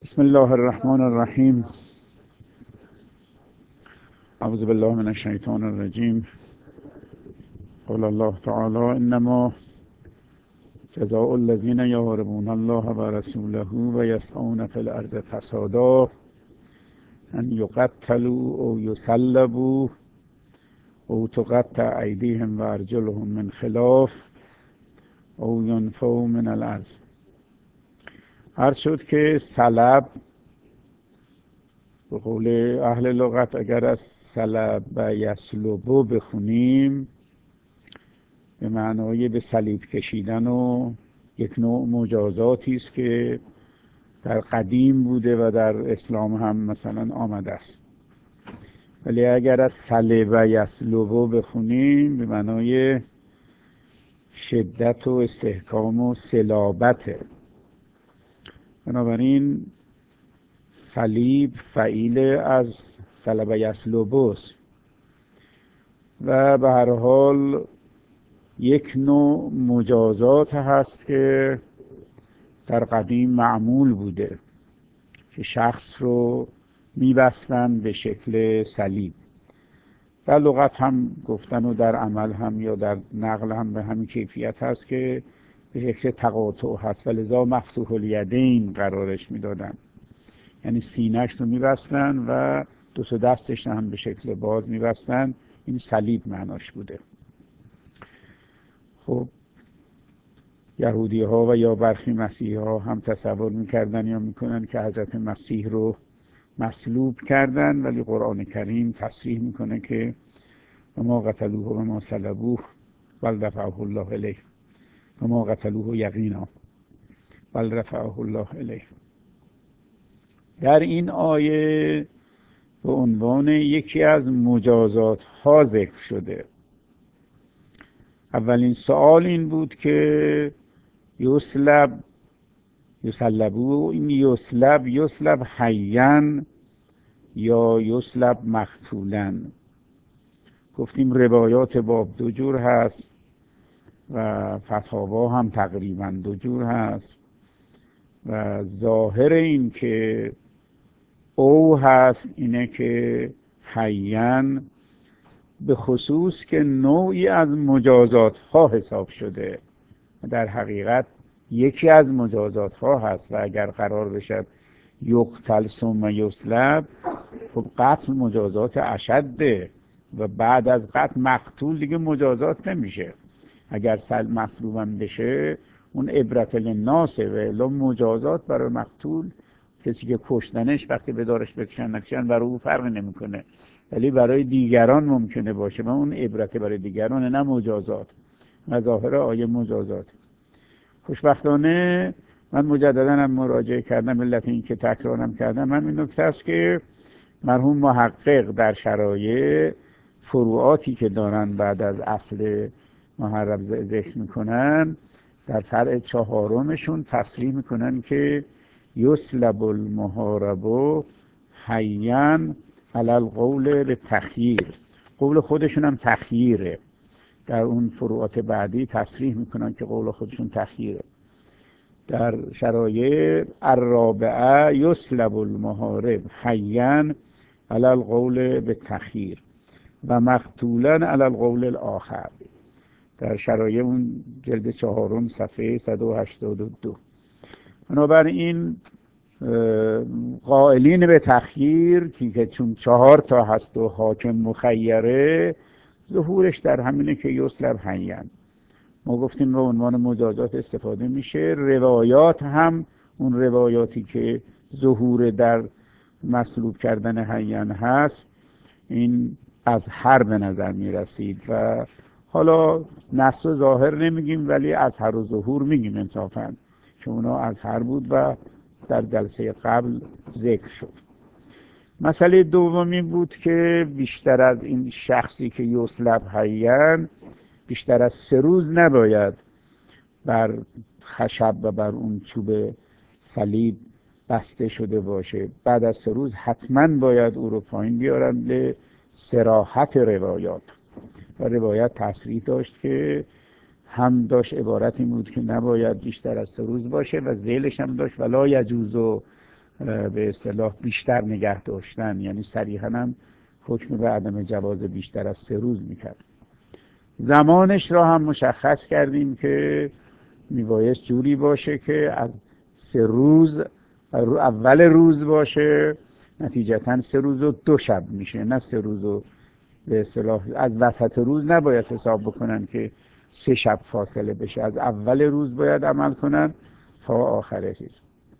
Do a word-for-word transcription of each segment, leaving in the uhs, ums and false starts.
بسم الله الرحمن الرحیم. اعوذ بالله من الشیطان الرجیم. قال الله تعالی انما جزاء الذین یحاربون الله و رسوله و یسعون فی الارض فسادا ان یقتلوا او یصلبوا او تقطع ایدیهم و ارجلهم من خلاف او ینفوا من الارض. عرض شد که صلب به قول اهل لغت اگر از صلب و یسلبو بخونیم به معنای به صلیب کشیدن و یک نوع مجازاتی است که در قدیم بوده و در اسلام هم مثلا آمده است. ولی اگر از صلب و یسلبو بخونیم به معنای شدت و استحکام و صلابته. بنابراین صلیب فعیل از صلب یسلبوست و به هر حال یک نوع مجازات هست که در قدیم معمول بوده که شخص رو میبستن به شکل صلیب. در لغت هم گفتن و در عمل هم یا در نقل هم به همین کیفیت هست که به شکل تقاطع هست و لذا مفتوح الیدین قرارش میدادن، یعنی سینه‌اش رو میبستن و دو تا دستش هم به شکل باز میبستن. این صلیب معناش بوده. خب یهودی ها و یا برخی مسیحی ها هم تصور میکردن یا میکنن که حضرت مسیح رو مصلوب کردن، ولی قرآن کریم تصریح میکنه که و ما قتلوه و ما صلبوه بل رفعه الله الیه و ما قتلوه یقینا بل رفعه الله الیه. در این آیه به عنوان یکی از مجازات ها ذکر شده. اولین سوال این بود که یسلب یسلبو، این یسلب یسلب حیاً یا یسلب مقتولاً. گفتیم روایات باب دو جور هست و فتاوا هم تقریباً دو جور هست و ظاهر این که او هست اینه که حیاً به خصوص که نوعی از مجازات ها حساب شده، در حقیقت یکی از مجازات ها هست و اگر قرار بشه یقتل ثم یسلب، خب قتل مجازات اشده و بعد از قتل مقتول دیگه مجازات نمیشه. اگر سل مصلوبم بشه اون عبرت للناسه و الا مجازات برای مقتول، کسی که کشتنش وقتی به دارش بکشن نکشن برای او فرق نمیکنه، ولی برای دیگران ممکنه باشه و اون عبرت برای دیگران نه مجازات. ظاهر آیه مجازات. خوشبختانه من مجددا هم مراجعه کردم، علت این که تکرارم کردم من این نکته است که مرحوم محقق در شرایع فروعاتی که دارن بعد از اصل محرب ذکر میکنن در فرع چهارمشون تصریح میکنن که یسلب المحارب حیاً علی القول به تخییر. قول خودشون هم تخییره. در اون فروعات بعدی تصریح میکنن که قول خودشون تخییره. در شرایع الرابعه یسلب المحارب حیاً علی القول به تخییر و مقتولاً علی القول الاخر. در شرایع اون جلد چهارم صفحه صد و هشتاد و دو. بنابراین قائلین به تخییر که چون چهار تا هست و حاکم مخیره، ظهورش در همینه که یسلب حیاً. ما گفتیم به عنوان مجازات استفاده میشه. روایات هم اون روایاتی که ظهور در مصلوب کردن حیاً هست این از هر به نظر میرسید و حالا نص و ظاهر نمیگیم ولی از هر و ظهور میگیم انصافاً، که اونا از هر بود و در جلسه قبل ذکر شد. مسئله دومی بود که بیشتر از این شخصی که یسلب حیاً بیشتر از سه روز نباید بر خشب و بر اون چوب صلیب بسته شده باشه. بعد از سه روز حتما باید او رو پایین بیارن به صراحت روایات. و روایت تصریح داشت که هم داشت عبارت این بود که نباید بیشتر از سه روز باشه و ذیلش هم داشت ولا یجوز به اصطلاح بیشتر نگه داشتن، یعنی صریحاً هم حکم به عدم جواز بیشتر از سه روز میکرد. زمانش را هم مشخص کردیم که میبایست جوری باشه که از سه روز اول روز باشه، نتیجتاً سه روز و دو شب میشه، نه سه روز و به اصطلاح از وسط روز نباید حساب بکنن که سه شب فاصله بشه، از اول روز باید عمل کنن تا آخر چیز.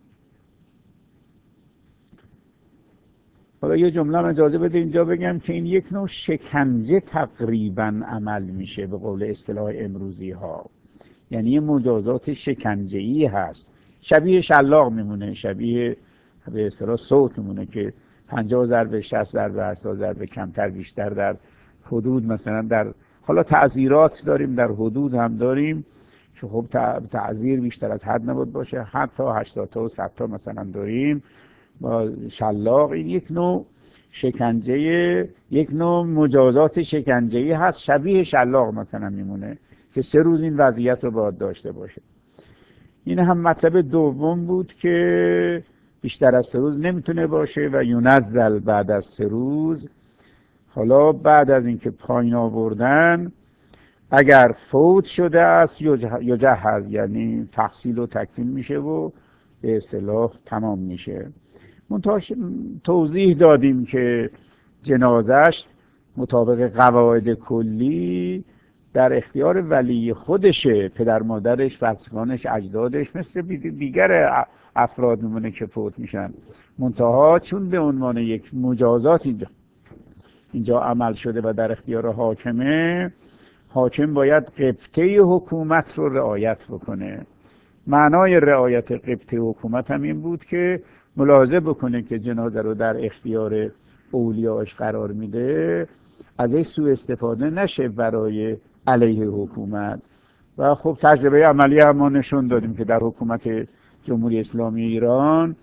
حالا یه جمله هم اجازه بده اینجا بگم که این یک نوع شکنجه تقریبا عمل میشه به قول اصطلاح امروزی ها، یعنی یه مجازات شکنجه‌ای هست، شبیه شلاق میمونه، شبیه به اصطلاح صوت میمونه که پنجاه ضربه، شصت ضربه، هشتاد ضربه، کمتر بیشتر در حدود، مثلا در حالا تعزیرات داریم، در حدود هم داریم که خب تعزیر بیشتر از حد نباید باشه، حتی هشتاد تا و صد تا مثلا داریم با شلاق. این یک نوع شکنجه، یک نوع مجازات شکنجه‌ای هست، شبیه شلاق مثلا میمونه که سه روز این وضعیت رو باید داشته باشه. این هم مطلب دوم بود که بیشتر از سه روز نمیتونه باشه و یونزل بعد از سه روز. حالا بعد از اینکه پایین آوردن اگر فوت شده است یجهز، یعنی تحصیل و تکفین میشه و به اصطلاح تمام میشه. منتها توضیح دادیم که جنازش مطابق قواعد کلی در اختیار ولی خودشه، پدر مادرش، فرزندانش، اجدادش، مثل دیگر افراد میمونه که فوت میشن. منتها چون به عنوان یک مجازات اینجا اینجا عمل شده و در اختیار حاکمه، حاکم باید قبطه حکومت رو رعایت بکنه. معنای رعایت قبطه حکومت هم این بود که ملاحظه بکنه که جنازه رو در اختیار اولیاش قرار میده، ازش سوء استفاده نشه برای علیه حکومت. و خب تجربه عملی هم ما نشون دادیم که در حکومت جمهوری اسلامی ایران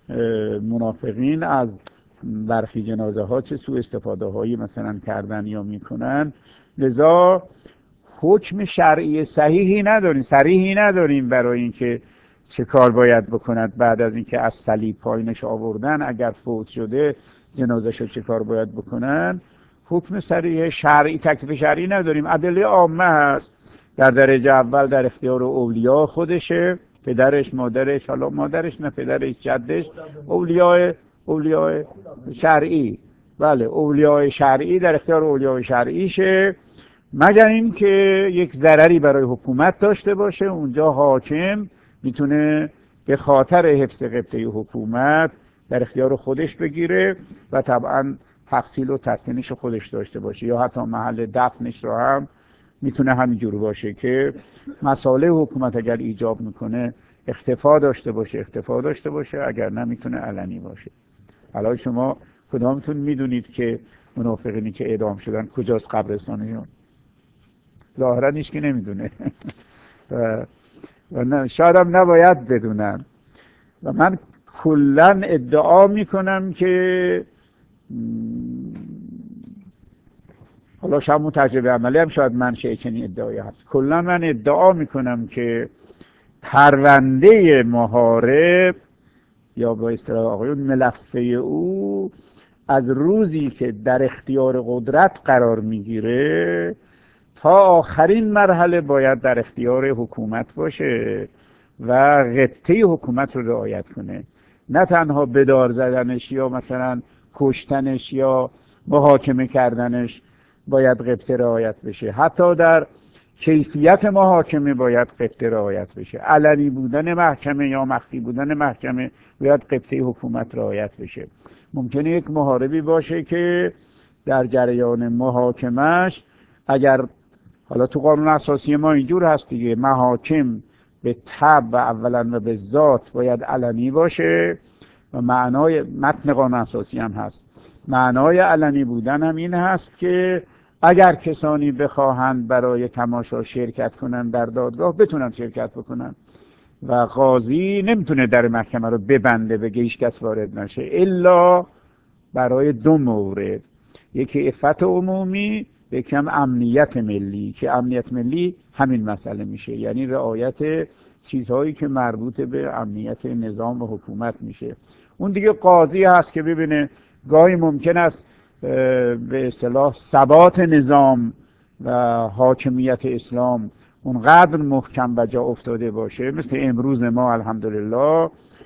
منافقین از برخی جنازه ها چه سوء استفاده هایی مثلا کردن یا میکنن. لذا حکم شرعی صحیحی نداریم، صریحی نداریم برای اینکه چه کار باید بکند بعد از اینکه از صلیب پایینش آوردن، اگر فوت شده جنازه‌شو چه کار باید بکنن. حکم صریح شرعی، تکلیف شرعی نداریم. ادله عامه هست. در درجه اول در اختیار اولیا خودشه، پدرش، مادرش، حالا مادرش نه پدرش، جدش، اولیاء اولیاء شرعی، بله اولیاء شرعی در اختیار اولیاء شرعیشه، مگر این که یک ضرری برای حکومت داشته باشه. اونجا حاکم میتونه به خاطر حفظ قبطه حکومت در اختیار خودش بگیره و طبعا تفصیل و تفصیلش خودش داشته باشه، یا حتی محل دفنش رو هم میتونه همینجور باشه که مسائل حکومت اگر ایجاب میکنه اختفا داشته باشه اختفا داشته باشه اگر نه میتونه علنی باشه. حالا شما کدامتون میدونید که منافقینی که اعدام شدن کجاست قبرستانشون؟ ظاهرا هیچ که نمیدونه و, و نه شاید هم نباید بدونن. و من کلا ادعا میکنم که حالا شاید اون تجربه عملی هم شاید منشأ چنین ادعایی هست. کلا من ادعا میکنم که پرونده محارب یا با اصطلاح آقایون ملفه او از روزی که در اختیار قدرت قرار میگیره تا آخرین مرحله باید در اختیار حکومت باشه و قبطه حکومت رو رعایت کنه، نه تنها بدار زدنش یا مثلا کشتنش یا محاکمه کردنش باید قبطه رعایت بشه، حتی در کیفیت محاکمه باید قبطه رعایت بشه، علنی بودن محکمه یا مخفی بودن محکمه باید قبطه حکومت رعایت بشه. ممکنه یک محاربی باشه که در جریان محاکمش اگر حالا تو قانون اساسی ما اینجور هست دیگه، محاکم به طبع اولا و به ذات باید علنی باشه و معنای متن قانون اساسی هم هست. معنای علنی بودن هم این هست که اگر کسانی بخواهند برای تماشا شرکت کنن در دادگاه بتونن شرکت بکنن و قاضی نمیتونه در محکمه رو ببنده بگه هیچ کس وارد نشه الا برای دو مورد، یکی عفت عمومی، یکی هم امنیت ملی، که امنیت ملی همین مسئله میشه، یعنی رعایت چیزهایی که مربوط به امنیت نظام و حکومت میشه. اون دیگه قاضی هست که ببینه گاهی ممکن است به اصطلاح ثبات نظام و حاکمیت اسلام اونقدر محکم و جا افتاده باشه مثل امروز ما الحمدلله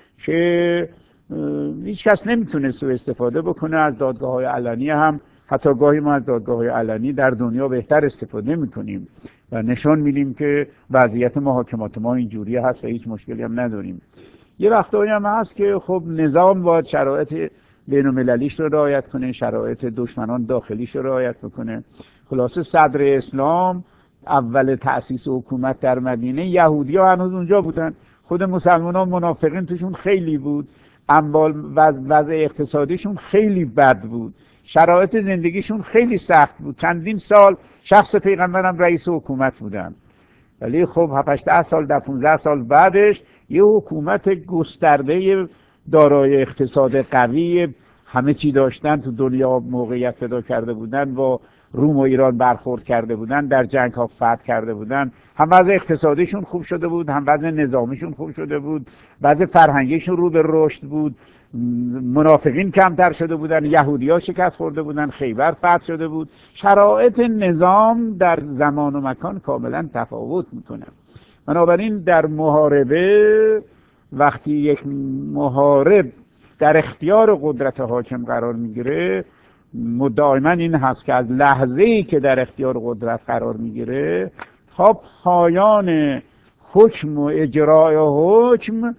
که هیچ کس نمیتونه سوء استفاده بکنه از دادگاه‌های علنی. هم حتی گاهی ما از دادگاه‌های علنی در دنیا بهتر استفاده میکنیم و نشان میدیم که وضعیت محاکمات ما اینجوری هست و هیچ مشکلی هم نداریم. یه وقتایی هم هست که خب نظام باید شرایط بین المللیش رو رعایت کنه، شرایط دشمنان داخلیش رو رعایت بکنه. خلاصه صدر اسلام اول تأسیس حکومت در مدینه یهودی‌ها هنوز اونجا بودن، خود مسلمانان منافقین توشون خیلی بود، اموال وضع اقتصادیشون خیلی بد بود، شرایط زندگیشون خیلی سخت بود. چندین سال شخص پیغمبرم رئیس حکومت بودن، ولی خب هفت سال در پانزده سال بعدش یه حکومت گسترده دارای اقتصاد قوی همه چی داشتن، تو دنیا موقعیت پیدا کرده بودن، با روم و ایران برخورد کرده بودن، در جنگ ها فتح کرده بودن، هم وضع اقتصادیشون خوب شده بود، هم وضع نظامیشون خوب شده بود، وضع فرهنگیشون رو به رشد بود، منافقین کمتر شده بودن، یهودی‌ها شکست خورده بودن، خیبر فتح شده بود. شرایط نظام در زمان و مکان کاملا تفاوت میکنه. بنابراین در محاربه وقتی یک محارب در اختیار قدرت حاکم قرار میگیره، دائما این هست که از لحظه‌ای که در اختیار قدرت قرار میگیره تا پایان حکم و اجرای حکم،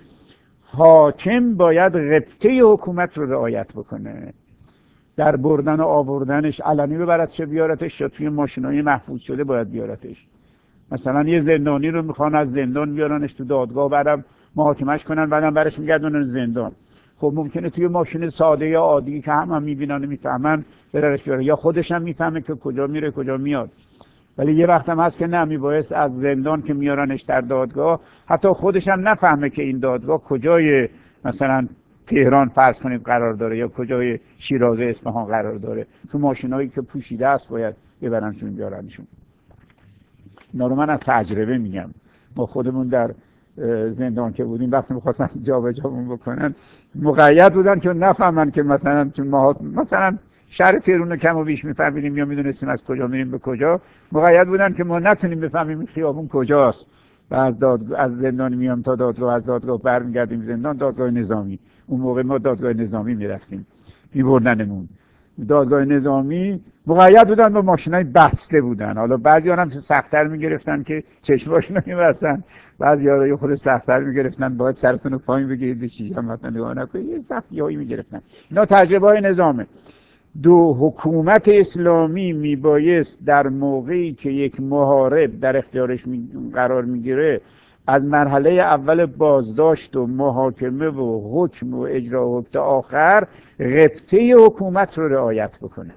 حاکم باید غبطه حکومت رو رعایت بکنه. در بردن و آوردنش علنی ببرد چه بیارتش، یا توی ماشینای محفوظ شده باید بیارتش. مثلا یه زندانی رو میخوان از زندان بیارنش تو دادگاه، بعدم محاکمش کنن، بعدم برش میگردونن زندان. خب ممکنه توی ماشین ساده یا عادی که هم هم میبینن و میفهمن برش بیاره، یا خودش هم میفهمه که کجا میره کجا میاد. ولی یه وقت هم هست که نه، میبایست از زندان که میارنش در دادگاه حتی خودش هم نفهمه که این دادگاه کجای مثلا تهران فرض کنید قرار داره یا کجای شیراز اصفهان قرار داره. تو ماشینایی که پوشیده است باید ببرنشون بیارنشون. اینا رو من از تجربه میگم. ما خودمون در زندان که بودیم وقتی می‌خواستن جابجامون بکنن مقید بودن که نفهمن که مثلا چون ما مثلا شهر تهران رو کم و بیش میفهمیدیم یا میدونستیم از کجا میریم به کجا، مقید بودن که ما نتونیم بفهمیم این خیابون کجاست. و از داد از زندان میام تا دادگاه، از دادگاه برمیگردیم زندان، دادگاه نظامی. اون موقع ما دادگاه نظامی میرفتیم، میبردنمون دادگاه نظامی. مقید بودن با ماشینای بسته بودن. حالا بعضی هم سخت‌تر میگرفتن که چشماشون رو می‌بستن، بعضی ها خود سخت‌تر میگرفتن باید سرتون رو پایین بگیرید به چیزی هم مثلا نگاه نکنید، یه سختی‌هایی میگرفتن. اینا تجربه‌های نظامه. دو حکومت اسلامی میبایست در موقعی که یک محارب در اختیارش قرار میگیره از مرحله اول بازداشت و محاکمه و حکم و اجرا تا آخر غبطه حکومت رو رعایت بکنه.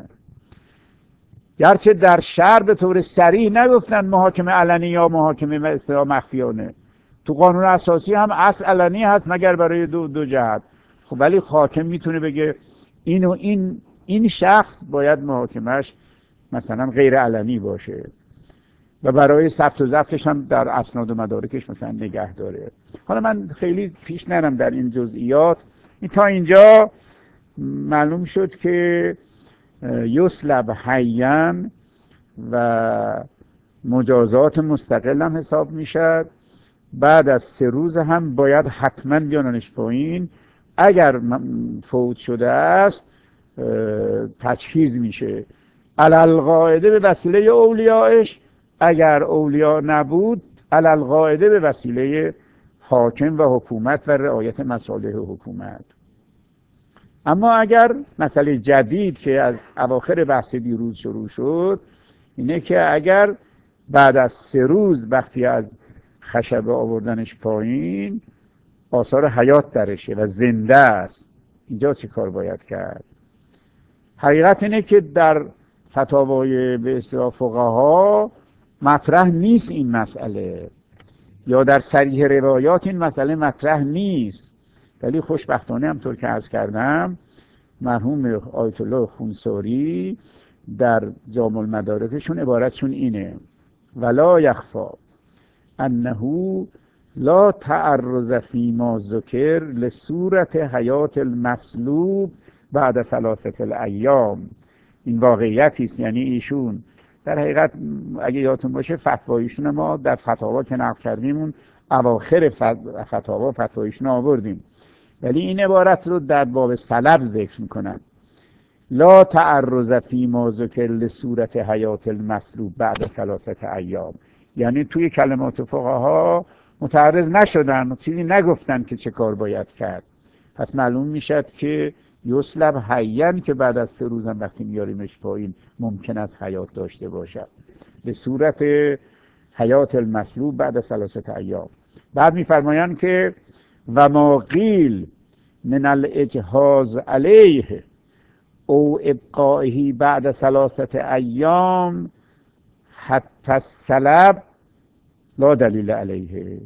گرچه در شرع به طور صریح نگفتن محاکمه علنی یا محاکمه اصطلاح مخفیانه، تو قانون اساسی هم اصل علنی هست مگر برای دو, دو جهت. خب ولی حاکم میتونه بگه این و این این شخص باید محاکمش مثلا غیر علنی باشه و برای ثبت و ضبطش هم در اسناد و مدارکش مثلا نگه داره. حالا من خیلی پیش نرم در این جزئیات. این تا اینجا معلوم شد که یسلب حیاً و مجازات مستقل هم حساب میشد. بعد از سه روز هم باید حتما بیاننش پایین. اگر فوت شده است تجهیز میشه علالقاعده به وسیله اولیاءش، اگر اولیاء نبود علالقاعده به وسیله حاکم و حکومت و رعایت مصالح حکومت. اما اگر مسئله جدید که از اواخر بحث دیروز شروع شد اینه که اگر بعد از سه روز وقتی از خشبه آوردنش پایین آثار حیات درشه و زنده است، اینجا چه کار باید کرد؟ حقیقت اینه که در فتاوای به اصطلاح فقها مطرح نیست این مسئله، یا در صریح روایات این مسئله مطرح نیست. ولی خوشبختانه همطور که عرض کردم مرحوم آیت الله خونساری در جامع المدارکشون عبارتشون اینه: ولا یخفا انه لا تعرض فیما ذکر لصورت حیات المصلوب بعد ثلاثه الایام. این واقعیتی است. یعنی ایشون در حقیقت اگه یادتون باشه فتوایشون ما در فتاوا که نقل کردیم اون اواخر فتاوا فتوایشون آوردیم، ولی این عبارت رو در باب سلب ذکر میکنن. لا تعرض فیما ذکر لصورت حیات المصلوب بعد ثلاثه ایام. یعنی توی کلمات فقها متعرض نشدن، چیزی نگفتن که چه کار باید کرد. پس معلوم میشد که یسلب حیاً که بعد از سه روزم وقتی میاریمش پایین ممکن است حیات داشته باشد، به صورت حیات المصلوب بعد ثلاثه ایام. بعد میفرمایند که و ما قیل من الاجهاز علیه او ابقائه بعد ثلاثه ایام حتی السلب لا دلیل علیه.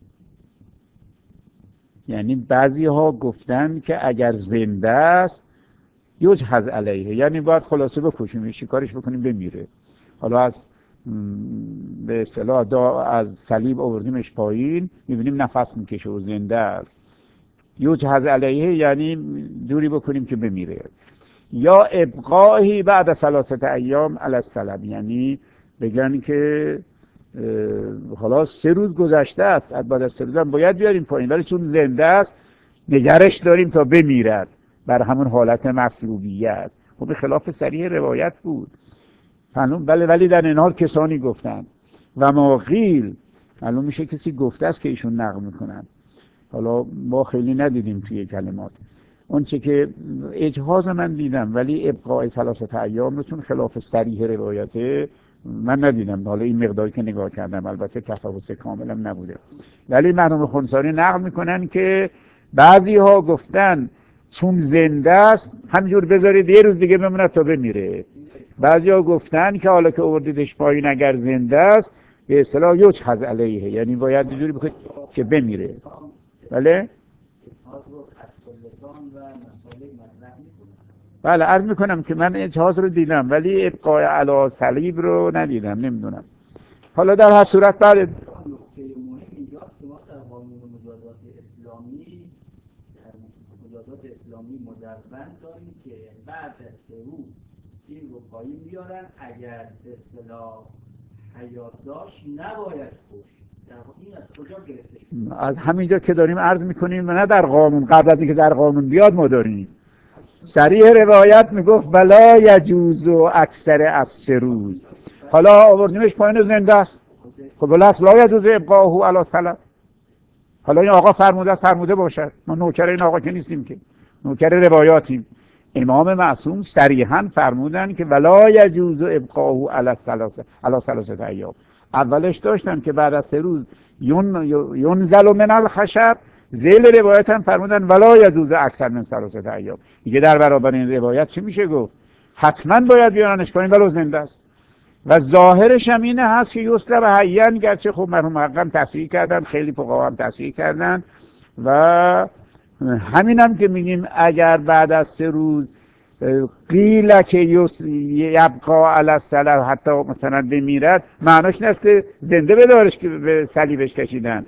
یعنی بعضی ها گفتن که اگر زنده است یجهز علیه، یعنی باید خلاصه بکشیم، شکارش بکنیم بمیره. حالا از به اصطلاح از صلیب آوردیمش پایین میبینیم نفس میکشه و زنده است. یجهز علیه یعنی جوری بکنیم که بمیره. یا ابقائه بعد ثلاثه ایام علی السلب، یعنی بگن که حالا سه روز گذشته است، بعد از سه روز هم باید بیاریم پایین، ولی چون زنده است نگرش داریم تا بمیرد بر همون حالت مصلوبیت. خب خلاف صریح روایت بود. ولی ولی در این حال کسانی گفتن و ما قیل، معلوم میشه کسی گفته است که ایشون نقل میکنن. حالا ما خیلی ندیدیم توی کلمات. اون چه که اجهاز من دیدم، ولی ابقاء ثلاثه ایام رو چون خلاف صریح روایته من ندیدم. حالا این مقداری که نگاه کردم، البته تفاوت کاملم نبوده، ولی مرحوم خنثاری نقل میکنن که بعضی ها گفتن چون زنده است همینجور بذارید یه روز دیگه بمونه تا بمیره. بعضی ها گفتن که حالا که آوردیدش پایین اگر زنده است به اصطلاح یجهز علیه، یعنی باید اینجوری بکنید که بمیره. بله بله عرض میکنم که من اجهاز رو دیدم ولی ابقاء علی صلیب رو ندیدم، نمیدونم. حالا در هر صورت بعد نکته مهم اینجاست که ما در قانون مجازات اسلامی مجازات اسلامی مدون داریم که بعد از سه روز این رو پایین بیارن، اگر به اصطلاح حیات داشت نباید کشت. این از کجا گرفته شده؟ از همینجا که داریم عرض میکنیم، نه در قانون، قبل از اینکه در قانون بیاد ما داریم. صریح روایت میگفت ولا یجوز و اکثر از سه روز. حالا آوردیمش پایین زنده است، خب ولی اصلا لا یجوز ابقاءه علی السلب. حالا این آقا فرموده است، فرموده باشد، ما نوکر این آقا که نیستیم، که نوکر روایاتیم. امام معصوم صریحا فرمودن که ولا یجوز ابقاءه علی الثلاثه علی ثلاثه ایام. اولش داشتن که بعد از سه روز ینزل من الخشب، ذیل روایت هم فرمودن ولا یجوز اکثر من ثلاثه ایام. دیگه در برابر این روایت چی میشه گفت؟ حتما باید بیارنش پایین ولو زنده است. و ظاهرش هم اینه هست که یسلب حیاً، گرچه خب مرحوم حقم تصحیح کردن، خیلی فقها هم تصحیح کردن و همین هم که میگیم اگر بعد از سه روز قیل که یبقا علی السلب حتی مثلا بمیرد، معناش این است که زنده بدارش که به صلیبش کشیدن.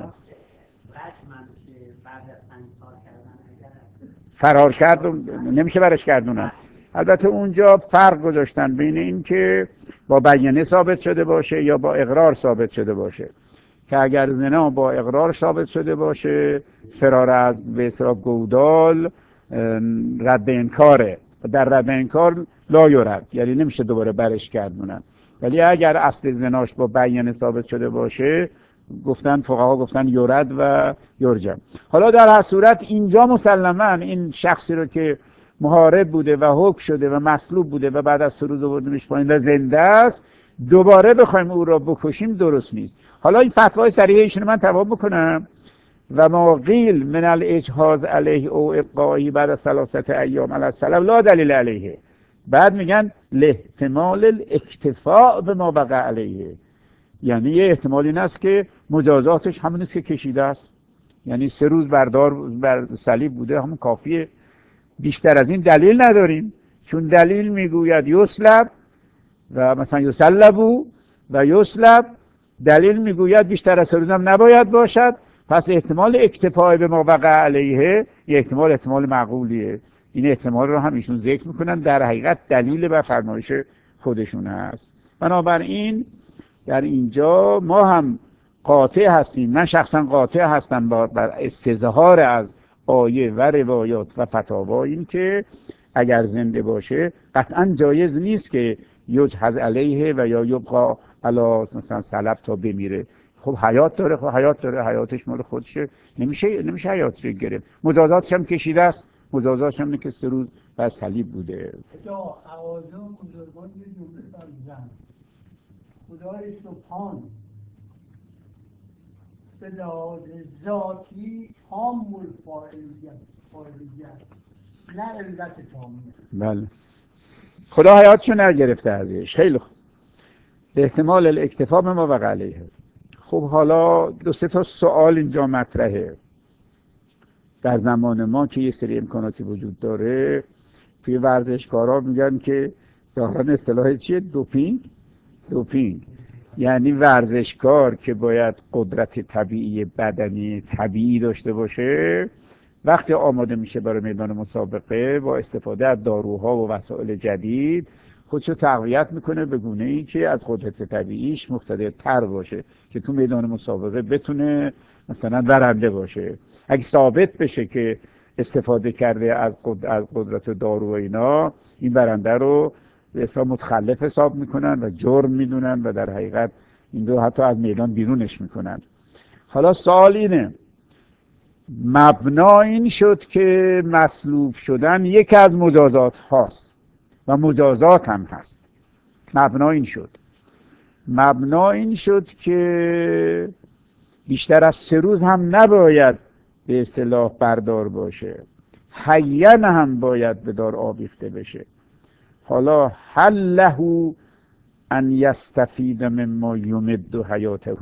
فرار کرد نمیشه برش گردونن. البته اونجا فرق گذاشتن بین این که با بیانه ثابت شده باشه یا با اقرار ثابت شده باشه، که اگر زنا با اقرار ثابت شده باشه فرار از به اصطلاح گودال رد انکاره، در رد انکار لا یرد، یعنی نمیشه دوباره برش گردونن. ولی اگر اصل زناش با بیانه ثابت شده باشه گفتن فقها گفتن یرد و یرجم. حالا در هر صورت اینجا مسلما این شخصی رو که محارب بوده و حکم شده و مصلوب بوده و بعد از سه روز آوردیمش پایین و زنده است، دوباره بخوایم او را بکشیم درست نیست. حالا این فتوای صریح ایشون من تمام بکنم. و ما قیل من الاجهاز علیه او ابقائه بعد ثلاثه ایام علی السلب لا دلیل علیه. بعد میگن لاحتمال الاکتفاء به ما وقع علیه، یعنی یه احتمال این است که مجازاتش همون است که کشیده است، یعنی سه روز بردار بر صلیب بوده، همون کافیه. بیشتر از این دلیل نداریم، چون دلیل میگوید یسلب و مثلا یسلبو و یسلب دلیل میگوید بیشتر از سه روز هم نباید باشد، پس احتمال اکتفای به ما وقع علیه یه احتمال احتمال معقولیه. این احتمال رو هم ایشون ذکر میکنن، در حقیقت دلیل بر فرمایش خودشون هست. بنابراین در اینجا ما هم قاطع هستیم، من شخصا قاطع هستم بر استظهار از آیه و روایات و فتاوا، این که اگر زنده باشه قطعا جایز نیست که یجهز علیه و یا یبقا علی مثلا سلب تا بمیره. خب حیات داره، خب حیات داره، حیاتش مال خودشه، نمیشه نمیشه حیاتش رو گرفت. مجازاتش هم کشیده است، مجازاتش هم اینه که سه روز بر صلیب بوده. تا اوازه و بزرگان یه جمله فرمودن خدای سبحان به لحاظ ذاتی تام الفاعلیت فاعلیت نه علت تامیه. بله، خدا حیاتشو نگرفته ازش. خیلی خوب، احتمال الاکتفا به ما وقع علیه. خب حالا دو سه تا سوال اینجا مطرحه. در زمان ما که یه سری امکاناتی وجود داره، توی ورزشکارا میگن که ظاهرا اصطلاح چیه؟ دوپینگ. دوپینگ یعنی ورزشکار که باید قدرت طبیعی بدنی طبیعی داشته باشه، وقتی آماده میشه برای میدان مسابقه با استفاده از داروها و وسایل جدید خودشو تقویت میکنه به گونه ای که از قدرت طبیعیش مقتدرتر باشه که تو میدان مسابقه بتونه مثلا برنده باشه. اگه ثابت بشه که استفاده کرده از قدرت دارو و اینا، این برنده رو به حساب متخلف حساب میکنن و جرم میدونن و در حقیقت این رو حتی از میدان بیرونش میکنن. حالا سوال اینه، مبنا این شد که مصلوب شدن یکی از مجازات هاست و مجازات هم هست. مبنا این شد مبنا این شد که بیشتر از سه روز هم نباید به اصطلاح بردار باشه، حین هم باید به دار آویخته بشه. حالا هل له ان یستفید مما یمد حیاته،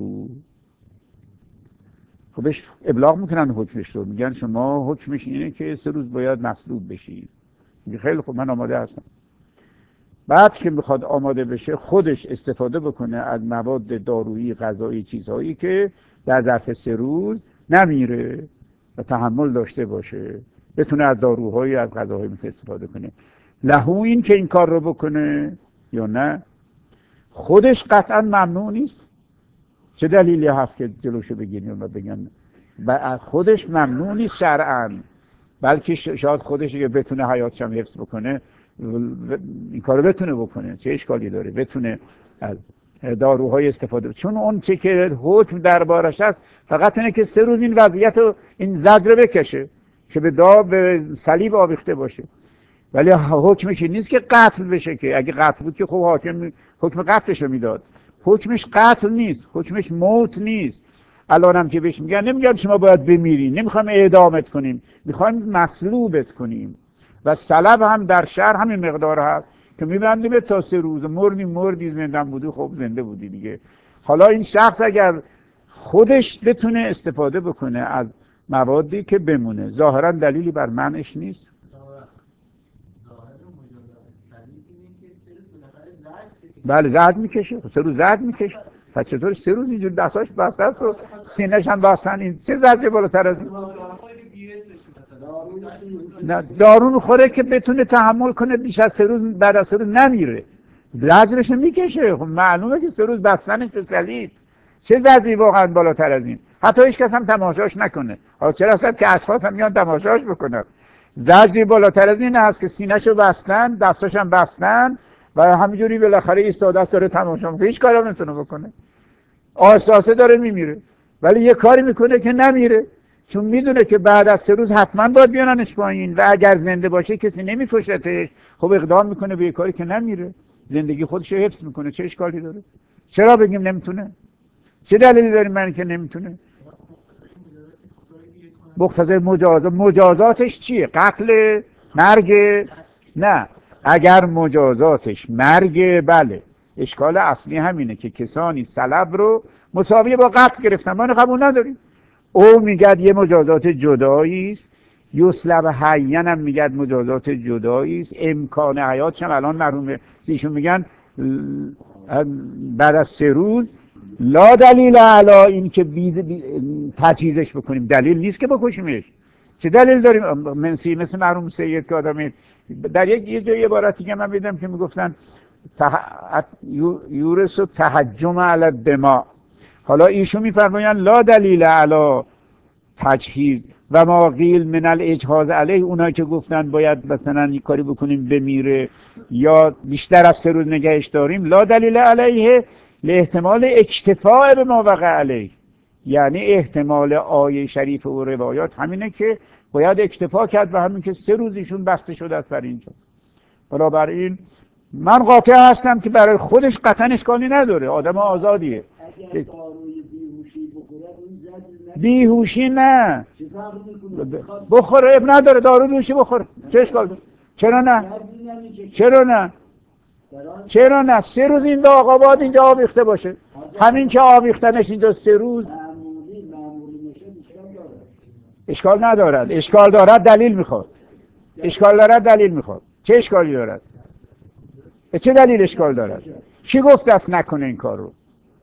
خب بهش ابلاغ میکنن حکمش رو، میگن شما حکمش اینه که سه روز باید مصلوب بشی. میگه خیلی خب من آماده هستم. بعد که میخواد آماده بشه خودش استفاده بکنه از مواد دارویی غذایی چیزهایی که در ظرف سه روز نمیره و تحمل داشته باشه، بتونه از داروهایی از غذاهایی استفاده کنه. لهو این که این کار رو بکنه یا نه؟ خودش قطعا ممنوع نیست. چه دلیلی هست که جلوشو بگیریم و بگن خودش ممنوع نیست شرعاً، بلکه شاید خودش اگه بتونه حیاتش هم حفظ بکنه این کارو بتونه بکنه، چه اشکالی داره بتونه از داروهای استفاده، چون اون چه که حکم دربارش هست فقط اینه که سه روز این وضعیت رو این زجر بکشه که به دا به صلیب آویخته باشه، ولی حکمش این نیست که قتل بشه. که اگه قتل بود که خب حاکم حکم قتلش رو میداد. حکمش قتل نیست، حکمش موت نیست. الانم که بهش میگن، نمیگن شما باید بمیری، نمیخوایم اعدامت کنیم، میخوایم مصلوبت کنیم. و صلب هم در شهر همین مقدار هست که میبندیم تا سه روز، مردی مردی زنده بودی خب زنده بودی دیگه. حالا این شخص اگر خودش بتونه استفاده بکنه از موادی که بمونه، ظاهرا دلیلی بر منعش نیست. بله زهد میکشه، سه روز زهد میکشه. پس چطور سه روز اینجور دستاش بسته است و سینه‌ش هم بستن؟ این چه زجر بالاتر از این؟ نه دارو میخوره که بتونه تحمل کنه بیش از سه روز، بعد از سه روز نمیره، زجرش میکشه. خب معلومه که سه روز بستنش به صلیب، چه زجری واقعا بالاتر از این؟ حتی هیچ کس هم تماشاش نکنه. حالا چرا اصلا که اشخاص هم میان تماشاش بکنن؟ زجری بالاتر از این هست که سینه‌شو بستن، دستاش هم بستن و همینجوری بالاخره ایستاده است داره تماشا میکنه، هیچ کاری هم نمیتونه بکنه، آهسته آهسته داره میمیره. ولی یه کاری میکنه که نمیره، چون میدونه که بعد از سه روز حتما باید بیاننش پایین و اگر زنده باشه کسی نمیکشتش. خب اقدام میکنه به یه کاری که نمیره، زندگی خودش رو حفظ میکنه. چه اشکالی داره؟ چرا بگیم نمیتونه؟ چه دلیلی داریم من که نمیتونه؟ مقتضای مجازات، مجازاتش چیه؟ قتل؟ مرگ؟ نه، اگر مجازاتش مرگ بله، اشکال اصلی همینه که کسانی صلب رو مساویه با قتل گرفتن، ما قبول نداریم. او میگد یه مجازات جدایی است، یسلب حیّن هم میگد مجازات جدایی است، امکان حیاتش هم الان محرومه. ایشون میگن بعد از سه روز لا دلیل علی این که بی بی تجهیزش بکنیم، دلیل نیست که بکشیمش. چه دلیل داریم؟ منسی مثل مرحوم سید که آدمی در یک یه جای عبارتی که من دیدم که میگفتن تح... یورث و تهجم علی الدماء. حالا ایشون میفرمایند لا دلیل علی تجهیز و ما قیل من الاجهاز علیه، اونایی که گفتن باید مثلا یک کاری بکنیم بمیره یا بیشتر از سه روز نگهش داریم، لا دلیل علیه لاحتمال اکتفاء به ما وقع علیه، یعنی احتمال آیه شریف و روایات همینه که باید اکتفا کرد به همین که سه روز ایشون بسته شده است بر اینجا. بنابراین من قاطع هستم که برای خودش قطعا اشکالی نداره، آدم آزادیه. اگر داروی بیهوشی بخوره اون زد نه بیهوشی نه چه فرقی میکنه؟ بخوره اب نداره، دارو بیهوشی بخوره چه اشکال داره؟ چرا نه؟ چرا نه؟ چرا نه؟ سه روز این آقا باید اینجا آویخته باشه. همین که آویختنش اینجا سه روز اشکال ندارد. اشکال دارد دلیل میخواد. اشکال دارد دلیل میخواد. چه اشکالی دارد؟ به چه دلیل اشکال دارد؟ کی گفته است نکنه این کار رو؟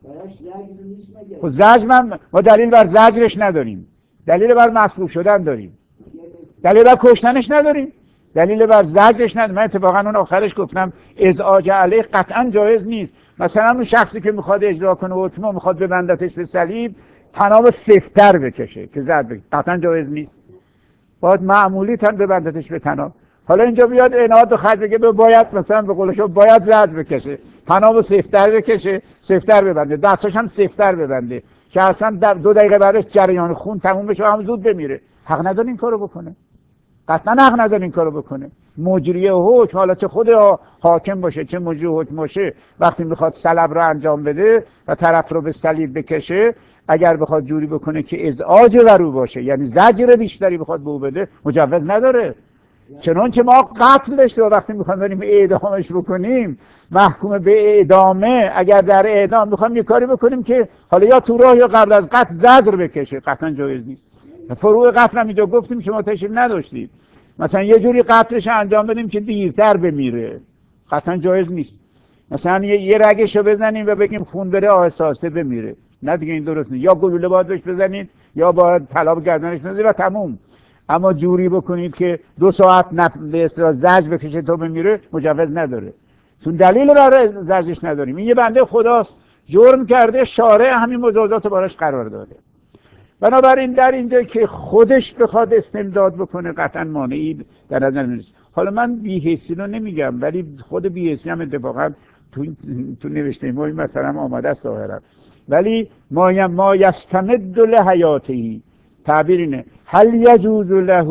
خب زجر من ما دلیل بر زجرش نداریم، دلیل بر مصلوب شدن داریم، دلیل بر کشتنش نداریم، دلیل بر زجرش نداریم. من اتفاقا اون آخرش گفتم ازعاج علیه قطعا جایز نیست. مثلا اون شخصی که میخواد اجرا کنه حکم میخواد ببندتش به صلیب، تناب سفتر بکشه که زد بکشه، قطعا جایز نیست. باید معمولی تن ببندتش به تناب. حالا اینجا بیاد عناد و خرج بگه باید مثلا به قول شما باید زد بکشه، تناب سفتر بکشه، سفتر ببنده، دستاش هم سفتر ببنده که اصلا در دو دقیقه بعدش جریان خون تموم بشه و هم زود بمیره. حق نداره این کارو بکنه، قطعا حق نداره این کارو بکنه. مجری حکم، حالا چه خود حاکم باشه چه مجری حکم باشه، وقتی میخواد صلب رو انجام بده و طرف رو به صلیب بکشه، اگر بخواد جوری بکنه که ازعاج بر او باشه، یعنی زجر بیشتری بخواد به او بده، مجوز نداره. چنانچه ما قتلش رو وقتی میخوایم بریم اعدامش بکنیم، محکوم به اعدامه، اگر در اعدام میخوایم یه کاری بکنیم که حالا یا تو راه یا قبل از قتل زجر بکشه، قطعا جایز نیست. فروع قتل هم اینجا گفتیم شما تشریف نداشتید، مثلا یه جوری قتلش انجام بدیم که دیرتر بمیره، قطعا جایز نیست. مثلا یه, یه رگشو بزنیم و بگیم خون بره آهسته آهسته بمیره، نه دیگه این درست نیست. یا گلوله باید بهش بزنید یا باید طلا گردنش بزنید و تموم. اما جوری بکنید که دو ساعت نف... به اصطلاح زجر بکشه تا بمیره، مجوز نداره، چون دلیل برای زجرش نداریم. این یه بنده خداست جرم کرده، شارع همین مجازات براش قرار داده. بنابراین در اینجا که خودش بخواد استمداد بکنه قطعا مانعی در نظر نیست. حالا من بی‌حسی رو نمیگم، ولی خود بی‌حسی هم اتفاقا تو تو نوشته ما این مثلا هم آمده است ظاهرا، ولی ما ما یستمد لحیاته، تعبیر اینه هل یجوز له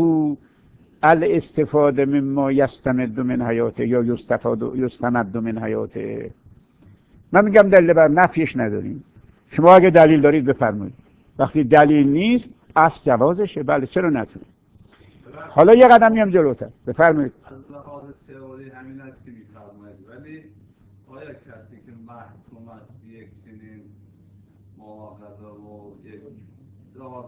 الاستفاده مما یستمد من حیاته یا یستفاد یستمد من حیاته. من میگم دلیل بر نفیش نداریم، شما اگه دلیل دارید بفرمایید. وقتی دلیل نیست اصل جوازشه، بله چرا نتونید. حالا یه قدم میام جلوتر، بفرمایید. از لحاظ تئوری همین است که میفرمایید، ولی آیا کسی که محکوم است به یک چنین مواخذه و یک راست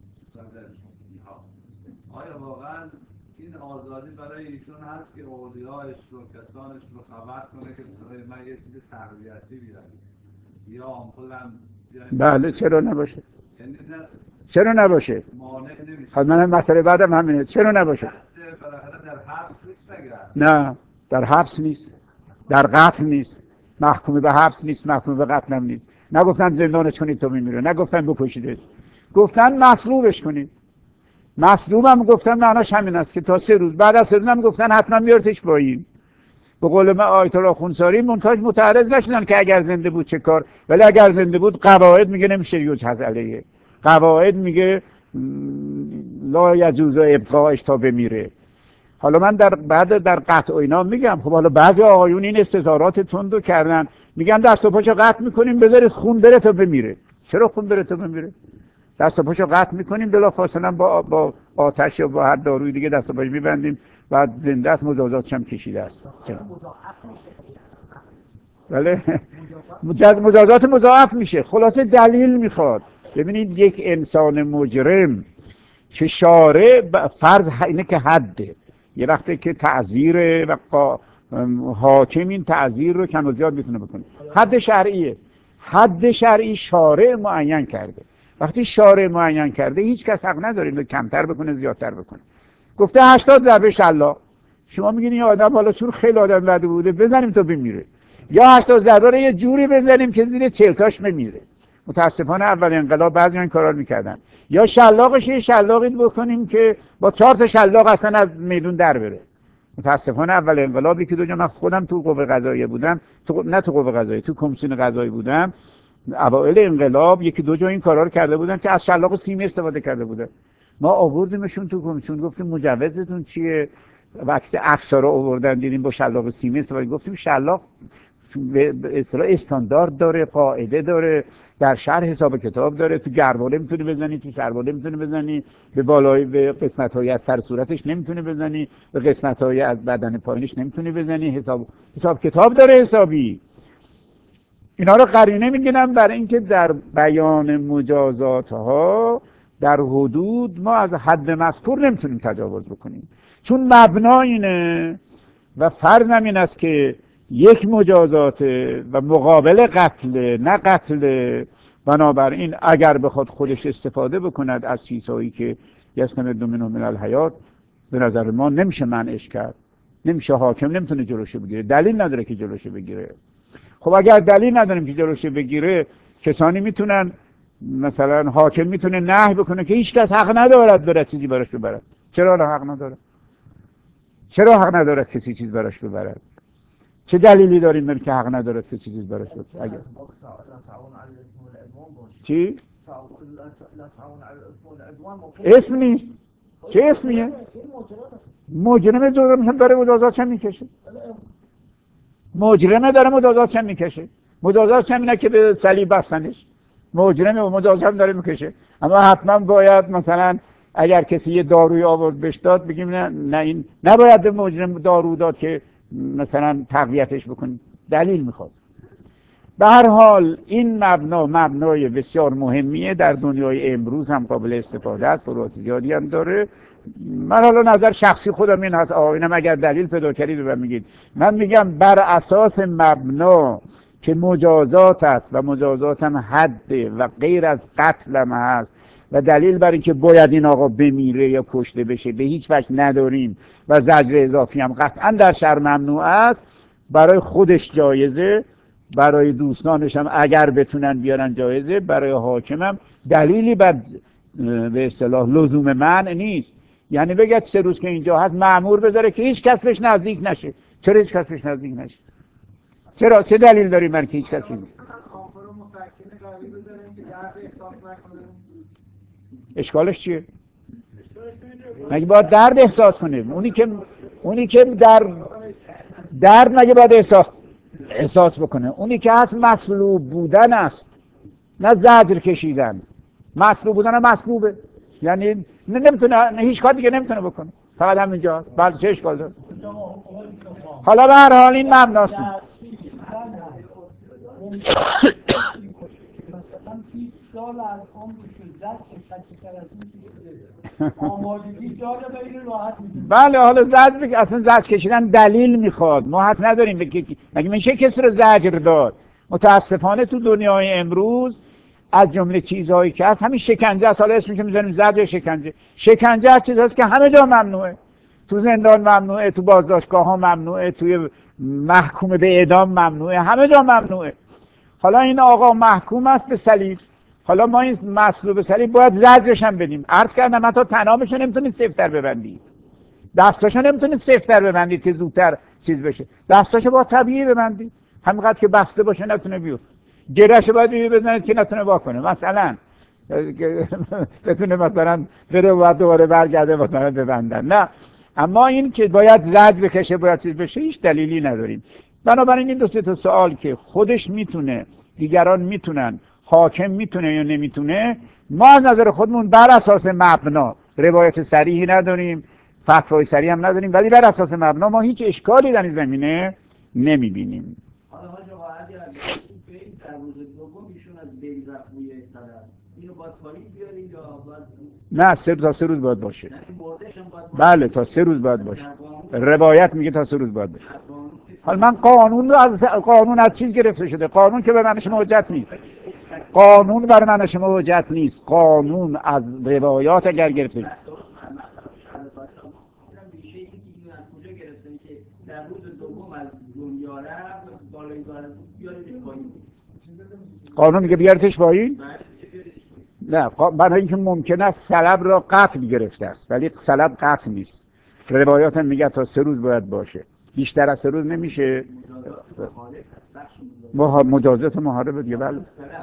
آیا واقعا این آزادی برای ایشون هست که اولیاءش رو کسانش رو خبر کنه که برای من یه چیز تربیتی بیارید یا آمپولم؟ بله چرا نباشه، یعنی چرا نباشه؟ مانع نمیشه. خب من مسئله بعدم همینه، چرا نباشه؟ بالاخره در حبس نیست مگر؟ نه در حبس نیست، در قتل نیست، محکوم به حبس نیست، محکوم به قتل هم نیست. نگفتن زندانش کنید تا میمیره، نگفتن بکشیدش، گفتن مصلوبش کنید. مصلوب هم گفتن معناش همین است که تا سه روز، بعد از سه روز هم گفتن حتما بیارتش پایین. به قول من آیت الله خونساری منتاج متعرض نشدن که اگر زنده بود چه کار، ولی اگر زنده بود قواعد میگه نمیشه یجهز علیه، قواعد میگه لا یجوز ابقاءش تا بمیره. حالا من در بعد در قطع و اینا میگم خب حالا بعضی آقایون این استظهارات تندو کردن، میگن دست و پاشو قطع میکنیم بذارید خون بره تا بمیره. چرا خون بره تا بمیره؟ دست و پاشو قطع میکنیم بلافاصله با با آتش یا با هر داروی دیگه دست و پاش میبندیم، بعد زنده است، مجازاتش هم کشیده است. بله مجازات مضاعف میشه. خلاصه دلیل میخواد. ببینید یک انسان مجرم که شارع فرض اینه که حده، یه وقتی که تعزیره و حاکم این تعزیر رو کم و زیاد میتونه بکنه، حد شرعیه. حد شرعی شارع معین کرده. وقتی شارع معین کرده هیچ کس حق نداره اینو کمتر بکنه زیادتر بکنه. گفته هشتاد ضربه شلاق. شما میگین این آدم حالا چون خیلی آدم بده بوده بزنیم تا بمیره، یا هشتاد ضربه رو یه جوری بزنیم که زیر چلتاش بمیره. متاسفانه اول انقلاب بعضی این کارا میکردن، یا شلاقش یه شلاقی بکنیم که با چهار تا شلاق اصلا از میدون در بره. متاسفانه اول انقلابی که دو جا من خودم تو قوه قضاییه بودم، تو نه تو قوه قضاییه، تو کمیسیون قضایی بودم، اوایل انقلاب یکی دو جا این کارا رو کرده بودن که از شلاق سیمی استفاده کرده بودن. ما آوردیمشون تو کمیسیون، گفتیم مجوزتون چیه؟ وقتی افسر رو آوردن دیدیم با شلاق سیمی استفاده، گفتیم شلاق به اصطلاح استاندارد داره، قاعده داره، در شهر حساب کتاب داره، تو گرباله میتونی بزنی، تو سرباله میتونی بزنی، به بالای به قسمت‌های از سر صورتش نمیتونی بزنی، به قسمت‌های از بدن پایینش نمیتونی بزنی، حساب حساب کتاب داره حسابی. اینا رو قرینه میگیرم برای اینکه در بیان مجازات ها در حدود ما از حد مذکور نمیتونیم تجاوز بکنیم، چون مبنا اینه و فرض این است که یک مجازات و مقابل قتل، نه قتل. بنابراین اگر بخواد خودش استفاده بکند از چیزهایی که یستمد منه من الحیات، به نظر ما نمیشه منعش کرد، نمیشه، حاکم نمیتونه جلوشو بگیره، دلیل نداره که جلوشو بگیره. خب اگر دلیل نداریم که جلوشو بگیره، کسانی میتونن، مثلا حاکم میتونه نهی بکنه که هیچ کس حق ندارد بره چیزی براش ببرد. چرا حق نداره؟ چرا حق ندارد کسی چیز براش ببرد؟ چه دلیلی داریم برای که حق ندارد کسی چیز براش ببرد؟ اگر چی؟ اسم نیست. چه اسمیه؟ مجرم جرم هم داره مجازات هم میکشه. مجرمه داره مجازات هم میکشه. مجازات هم اینه که به صلیب بستنش. مجرمه و مجازات هم داره میکشه. اما حتما باید مثلا اگر کسی یه داروی آورد بهش داد بگیم نه نه این نباید به مجرم دارو داد که مثلا تقویتش بکنیم، دلیل میخواد. به هر حال این مبنا مبنای بسیار مهمیه، در دنیای امروز هم قابل استفاده است، فروعات زیادی هم داره. من حالا نظر شخصی خودم این هست، آقا اینم اگر دلیل پیدا کردید و میگید، من میگم بر اساس مبنا که مجازات است و مجازات هم حده و غیر از قتل هم هست و دلیل بر این که باید این آقا بمیره یا کشته بشه به هیچ وجه نداریم و زجر اضافی هم قطعا در شرع ممنوع است، برای خودش جایزه، برای دوستانش هم اگر بتونن بیارن جایزه، برای حاکم هم دلیلی بر به اصطلاح لزوم منع نیست. یعنی بگید سه روز که اینجا هست مأمور بذاره که هیچ کس بهش نزدیک نشه. چرا هیچ کس بهش نزدیک نشه؟ چرا؟ چه دلیل داریم برای که هیچ کس بهش؟ اشکالش چیه؟ مگه باید درد احساس کنه؟ اونی که اونی که در درد مگه باید احساس احساس بکنه؟ اونی که هست مصلوب بودن است، نه زجر کشیدن. مصلوب بودن مصلوبه، یعنی نمیتونه هیچ کار دیگه نمیتونه بکنه، فقط همینجا. بله چه اشکال داره؟ حالا به هر حال این مبناست. سال از عمرشون زد که از این آمادگی داره به این راحت میدونه. بله حالا زجر بگه، اصلا زجر کشیدن دلیل میخواد، ما حق نداریم بگه مگه میشه کسی رو زجر داد. متاسفانه تو دنیای امروز از جمله چیزهایی که هست همین شکنجه است. حالا اسمش میذاریم زجر شکنجه. شکنجه از چیزاست که همه جا ممنوعه، تو زندان ممنوعه، تو بازداشتگاه ها ممنوعه، توی محکوم به اعدام ممنوعه، همه جا ممنوعه. حالا این آقا محکوم است به صلیب، حالا ما این مصلوب صلیب باید زجرش هم بدیم. عرض کردم حتی تنابش نمیتونید سفتر ببندید، دستاشو نمیتونید سفتر ببندید که زودتر چیز بشه، دستاشو باید طبیعی ببندید، همینقدر که بسته باشه نتونه بیفته. گرهشو باید یه بزنید که نتونه واکنه، مثلا بتونه مثلا بره و بعد دوباره برگرده مثلا ببندن. نه، اما این که باید زجر بکشه، باید چیز بشه، هیچ دلیلی نداریم. بنابراین این دو سه تا سوال که خودش میتونه، دیگران میتونن، حاکم میتونه یا نمیتونه، ما از نظر خودمون بر اساس مبنا، روایت صریحی نداریم، فتوای صریح هم نداریم، ولی بر اساس مبنا ما هیچ اشکالی در این زمینه نمیبینیم. حالا حاج آقا اگر به این در روز دوم ایشون از بین رفت روی صدر، اینو باید پایین بیاریم یا باید نه سه تا سه روز باید باشه. یعنی مردش هم باید بله تا سه روز باید باشه. روایت میگه تا سه روز باید باشه. حالا من قانون رو از قانون از چیز گرفته شده، قانون که به معنی شما حجت نیست، قانون بر معنی شما حجت نیست، قانون از روایات اگر گرفته شده. در روز دوم از دنیا رفت بالای دارد بیارتش پایین. قانون میگه بیارتش پایین؟ نه، برای اینکه ممکن است سلب را قتل گرفته است، ولی سلب قتل نیست. روایات هم میگه تا سه روز باید باشه، بیشتر از سه روز نمیشه. مجازات محاربه دیگه. بله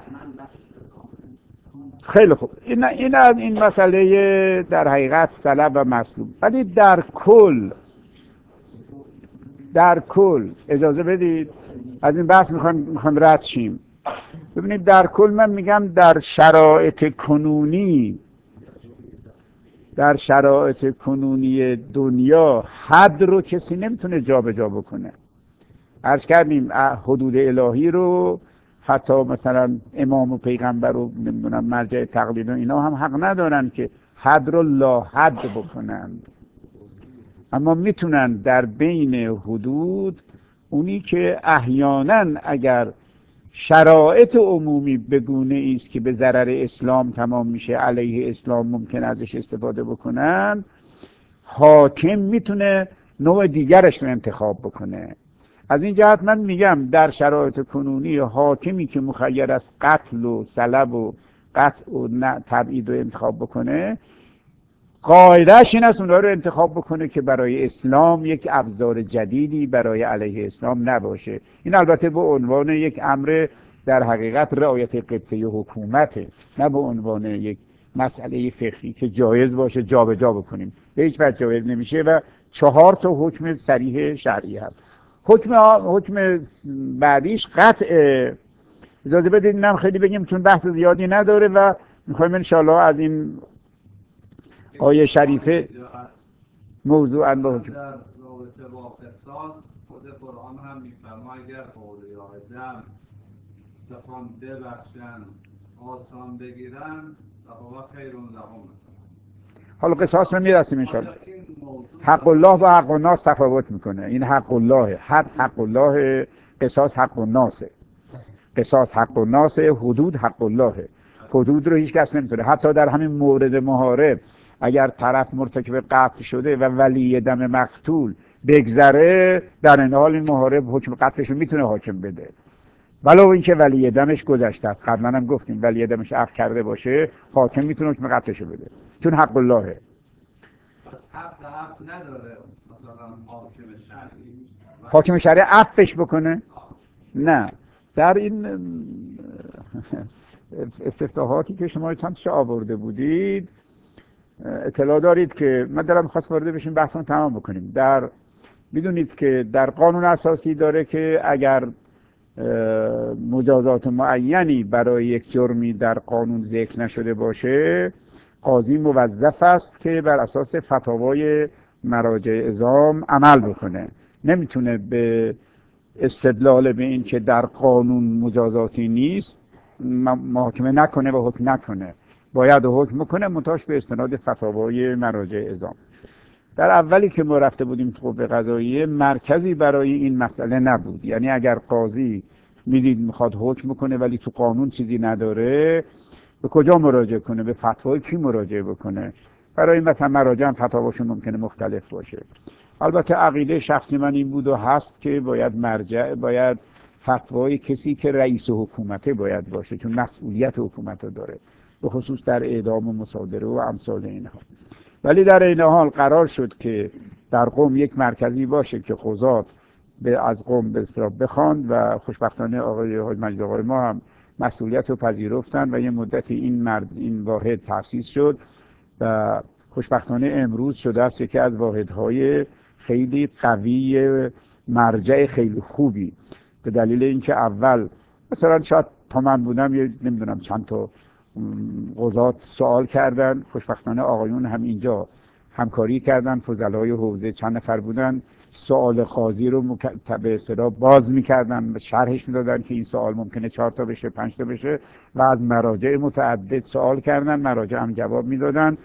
خیلی خوب. این این این مسئله در حقیقت سلب و مصلوب، ولی در کل در کل اجازه بدید از این بحث میخوایم میخوایم رد شیم. ببینید در کل من میگم در شرایط کنونی در شرایط کنونی دنیا حد رو کسی نمیتونه جابجا بکنه. عرض کردیم حدود الهی رو حتی مثلا امام و پیغمبر و نمیدونم مرجع تقلید و اینا هم حق ندارن که حد رو لا حد بکنند، اما میتونن در بین حدود اونی که احیانا اگر شرایط عمومی بگونه است که به ضرر اسلام تمام میشه، علیه اسلام ممکن ازش استفاده بکنن، حاکم میتونه نوع دیگرش رو انتخاب بکنه. از این جهت من میگم در شرایط کنونی حاکمی که مخیر است قتل و سلب و قطع و تبعید رو انتخاب بکنه، قاعده‌اش این است اونها رو انتخاب بکنه که برای اسلام یک ابزار جدیدی برای علیه اسلام نباشه. این البته به عنوان یک امر در حقیقت رعایت قبطه حکومته، نه به عنوان یک مسئله فقهی که جایز باشه جابجا بکنیم. به هیچ وجه جایز نمیشه و چهار تا حکم صریح شرعی هست. حکم حکم بعدیش قطع. اجازه بدید اینم خیلی بگیم چون بحث زیادی نداره و میخوایم ان شاءالله از این آیه شریفه موضوعاً با حکم در رابطه با قصاص خود قرآن هم میفرماید اگر اولیاء دم بخوان ببخشن آسان بگیرن فهو خیر لهم. حالا قصاص رو میرسیم ان شاءالله. حق الله با حق الناس تفاوت میکنه. این حق الله، حد حق الله، قصاص حق الناس. قصاص حق الناس، حدود حق الله. حدود رو هیچ کس نمیتونه. حتی در همین مورد محارب اگر طرف مرتکب قتل شده و ولی دم مقتول بگذره، در این حال این محارب حکم قتلش رو میتونه حاکم بده، ولو اینکه ولی دمش گذشته است. قبلا هم گفتیم ولی دمش عفو کرده باشه حاکم میتونه حکم قتلش رو بده، چون حق اللهه. حق عفو نداره مثلا حاکم شرعی حاکم شرعی عفوش بکنه؟ نه. در این استفتاحاتی که شما چند تا آورده بودید اطلاع دارید که من دارم خواست وارد بشیم بحثمون تمام بکنیم. در میدونید که در قانون اساسی داره که اگر مجازات معینی برای یک جرمی در قانون ذکر نشده باشه، قاضی موظف است که بر اساس فتاوای مراجع عظام عمل بکنه. نمیتونه به استدلال به این که در قانون مجازاتی نیست محاکمه نکنه و حکم نکنه، باید حکم کنه منتهاش به استناد فتاوای مراجع عظام. در اولی که ما رفته بودیم تو قوه قضاییه مرکزی برای این مسئله نبود، یعنی اگر قاضی میدید میخواد حکم کنه ولی تو قانون چیزی نداره، به کجا مراجعه کنه؟ به فتوای کی مراجعه بکنه؟ برای این مثلا مراجع هم فتاواشون ممکنه مختلف باشه. البته عقیده شخصی من این بود و هست که باید مرجع باید فتوای کسی که رئیس حکومته باید باشه، چون مسئولیت حکومت رو داره، به خصوص در اعدام و مصادره و امثال اینها. ولی در این حال قرار شد که در قم یک مرکزی باشه که قضات به از قم به اصطلاح بخواند و خوشبختانه آقای حاج مجید آقای ما هم مسئولیت رو پذیرفتن و یه مدتی این مرد این واحد تأسیس شد و خوشبختانه امروز شده است یکی از واحدهای خیلی قوی، مرجع خیلی خوبی، به دلیل اینکه اول مثلا شاید تا من بودم یه نمیدونم چند تا قضات سوال کردن، خوشبختانه آقایون هم اینجا همکاری کردن، فضلای حوزه چند نفر بودن، سوال قاضی رو به اصطلاح باز میکردن، شرحش میدادن که این سوال ممکنه چهار تا بشه، پنج تا بشه و از مراجع متعدد سوال کردن، مراجع هم جواب میدادن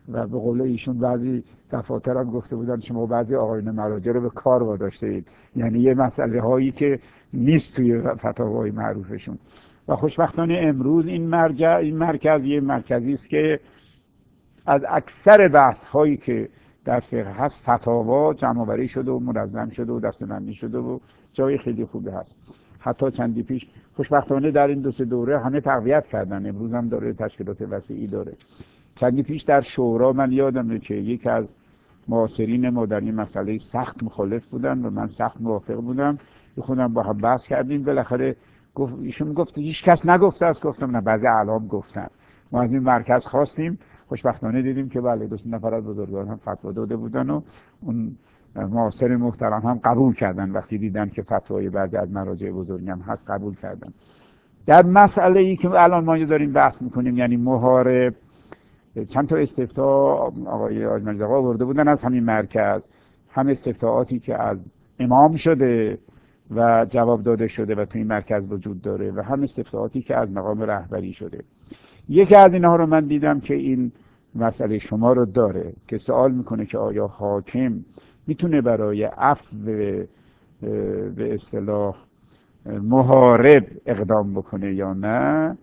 و به قول ایشون بعضی دفاتر هم گفته بودن شما بعضی آقایون مراجع رو به کار واداشته اید، یعنی یه مسئله هایی که نیست توی فتاوای معروفشون. و خوشبختانه امروز این مرجع این مرکز یه مرکزی است که از اکثر بحث هایی که در فقه هست فتاوا جمع آوری شده و منظم شده و دسته‌بندی شده و جای خیلی خوبی هست. حتی چندی پیش خوشبختانه در این دو سه دوره همه تقویت کردن، امروز هم داره تشکیلات وسیعی داره. چندی پیش در شورا من یادمه که یکی از معاصرین ما در این مسئله سخت مخالف بودن و من سخت موافق بودم، خودم با هم بحث کردیم، بالاخره گفت ایشون گفت هیچ کس نگفته است. گفتم نه، بعضی اعلام گفتن. ما از این مرکز خواستیم، خوشبختانه دیدیم که بله دو سه نفر از بزرگان هم فتوا داده بودن و اون معاصر محترم هم قبول کردن، وقتی دیدن که فتوای بعضی از مراجع بزرگم هست قبول کردن. در مسئله ای که الان ما داریم بحث میکنیم، یعنی مهاره، چند تا استفتاء آقای حاج مجید آقا آورده بودن از همین مرکز، هم استفتاءاتی که از امام شده و جواب داده شده و تو این مرکز وجود داره و هم استفتاءاتی که از مقام رهبری شده. یکی از اینها رو من دیدم که این مسئله شما رو داره که سوال میکنه که آیا حاکم میتونه برای عفو به اصطلاح محارب اقدام بکنه یا نه.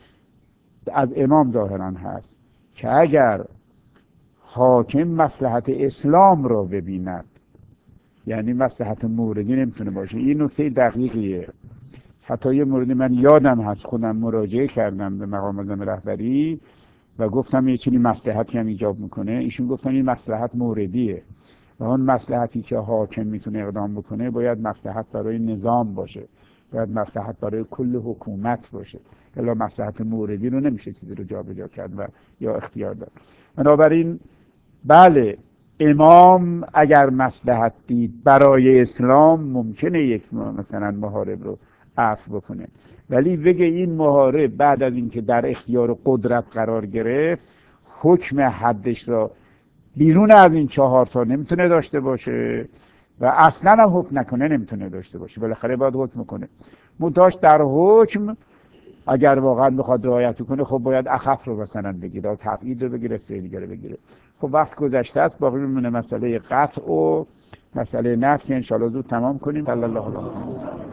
از امام ظاهرا هست که اگر حاکم مصلحت اسلام را ببیند، یعنی مصلحت موردی نمیتونه باشه. این نکته دقیقیه. حتی یه موردی من یادم هست خودم مراجعه کردم به مقام معظم رهبری و گفتم یه چنین مصلحتی هم ایجاب میکنه. ایشون گفتن این مصلحت موردیه و اون مصلحتی که حاکم میتونه اقدام بکنه باید مصلحت برای نظام باشه، باید مصلحت برای کل حکومت باشه، الا مصلحت موردی رو نمیشه چیزی رو جابجا کرد و یا اختیار داد. بنابراین بله، امام اگر مصلحت دید برای اسلام ممکنه یک مثلا محارب رو عفو بکنه، ولی بگه این محارب بعد از اینکه در اختیار قدرت قرار گرفت حکم حدش را بیرون از این چهار تا نمیتونه داشته باشه و اصلا هم حکم نکنه نمیتونه داشته باشه، بالاخره باید حکم کنه. منتهاش در حکم اگر واقعا بخواد رعایت کنه خب باید اخف رو مثلا بگیره، تبعید رو بگیره، سه دیگه رو بگیره. خب وقت گذشته است، باقی میمونه مسئله قطع و مسئله نفی که ان شاء الله زود تمام کنیم. صلی الله علیه و